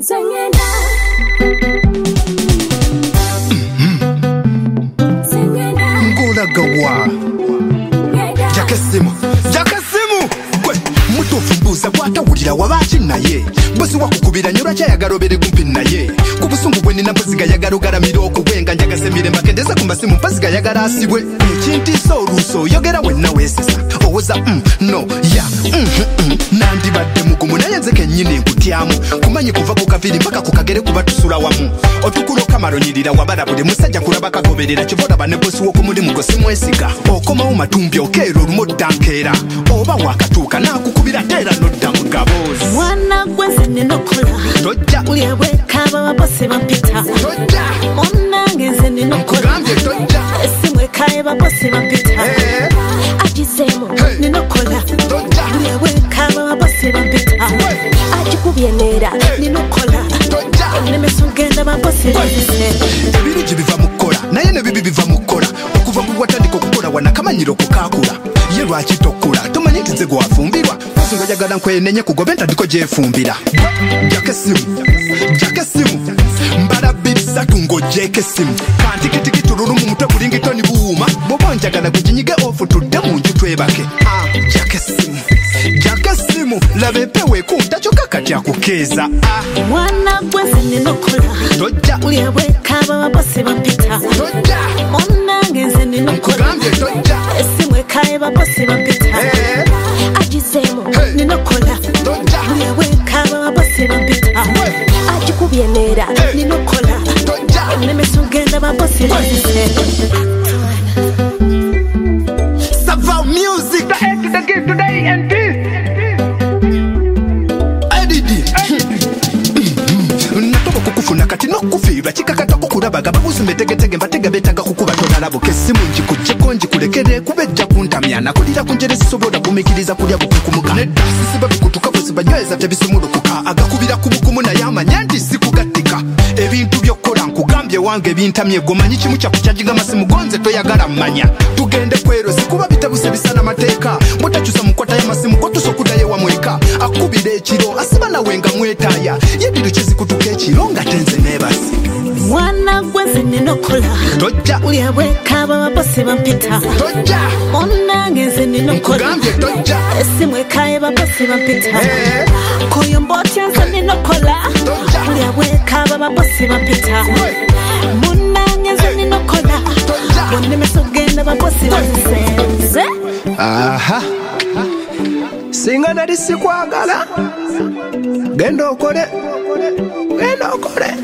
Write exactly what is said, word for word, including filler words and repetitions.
Zengena. Zengena. Ngola gawa. Jakasimu. Jakasimu. Gwe muto fumbuza kwatawulira wabachi naye. Bosi wakukubira nyura cha yagarobere kumpi naye. Kubusungu bwe nina mbaziga yagarugara miroko bwenga njagasemire mbakendeza kumbasimu mbaziga yagara asibwe. Ekinti so ruso yogera we nawe sesa. Owoza mm no ya mm mm nandi badde mugumu naye nze kennyini nkutyamu kumanyi kuva ku kaviri mpaka ku kagere kuba tusula wamu otukulo kamaronyirira wabala buli musajja kulaba kagoberera kivoda bane bosi wo kumuli mugosi mwesiga okomawo matumbi okeero lumoddankeera oba wakatuuka nakukubira teera nodda mugabozi mwana gweze ninokola tojja ulyewe kaba babosi bampita tojja onange nze ninokola nkugambye tojja esimwe kaye babosi bampita eh ajizemo Hey. ninokola tojja ulyewe kaba babosi bampita ajikubye nera ninokola tojja nemesugenda babosi bampita ebirungi biva mu kukola naye ne bibi biva mu kukola okuva ku bwatandika okukola wanakamanyiro kukaakula ye lwaki tokkula tomanyi nti nze gwafumbirwa osinga jagala nkwenenye kugobe ntandiko gyefumbira jakesimu jakesimu mbala bbiri ssatu ng'ogyeko essimu kantikitikitululu mu mutwe bulingitoni buwuma bwoba njagala gwekinyige ofu tudde mu nju twebake Ah, jakesimu jakesimu laba empewo ekunta kyokka kati akukeeza Ah, mwana gweze ninokola tojja ulyewe kaba babosi bampita tojja onange nze ninokola nkugambye tojja esimwe kaye babosi bampita Eh. ajizemo Hey. ninokola tojja ulyewe kaba babosi bampita ajikubye nera Hey. ninokola tojja nemesugenda babosi bampita Savao music the end to the game today and this Edidi natoka kukufuna kati nokufiirwa kikakatako kulabaga babuzi mbetegetege mbatega betaga kukuba tonalabo kesimu njikugyeko njikulekere kubejja kuntamya nakulira kunjere sisobola kumikiriza kulya bukukumuga nedda sisiba bikutuka bwesi banyweza tebisumulukuka agakubira ku bukumu naye amanya nti sikugattika ebintu byokkola nkugambye wange ebintamye gomanyi kimu kyakukyajinga masimu gonze toyagala mmanya tugende kwerozi kuba bitabuse bisana mateeka mutakyusa mukwata y'amasimu gotusokuddayo wamweka akubira ekiro asiba nawe nga mwetaaya yebiru kizikutuka ekiro nga tenze neebasi mwana gweze ninokola tojja ulyewe kaba babosi bampita tojja onange nze ninokola nkugambye tojja esimwe kaye babosi bampita Eh. koyo mbotya nze ninokola Tojja. ulyewe kaba babosi bampita munange nze ninokola Tojja. bonemesogenda babosi bansenze aha singa nali sikwagala genda okole genda okole